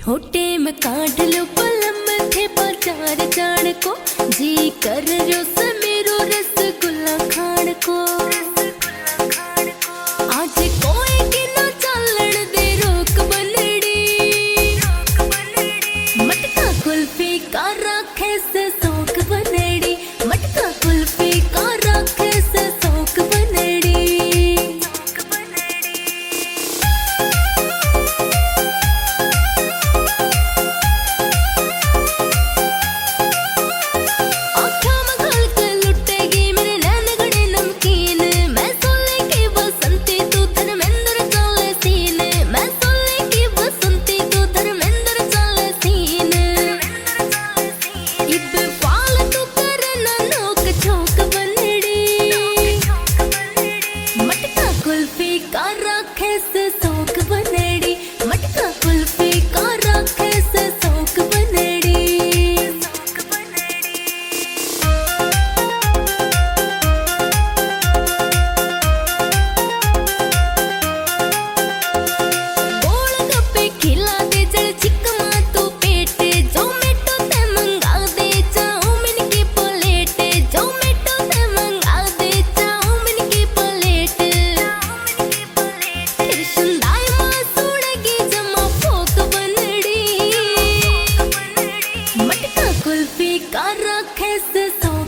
होटे में काट लो पलम थे बाजार जान को जी कर रो समेरो रसगुल्ला खान को आज कोई की ना चलन दे रोक बनड़ी मटका कुल्फी का रखे से शौक बनड़ी मटका कुल्फी का रखे से शौक बनड़ी कुल्फी का रखे से शौक बनड़ी मटका कुल्फी का रखे से शौक बनड़ी गोल गप्पे खिला दे जल चिकमा तो पेट जोमेटो ते मंगा दे चाउमीन की प्लेट जोमेटो ते मंगा दे चाउमीन की प्लेट कृष्णदाय मासूड़गी जमा फोक बनड़ी मटका कुल्फी का रखे से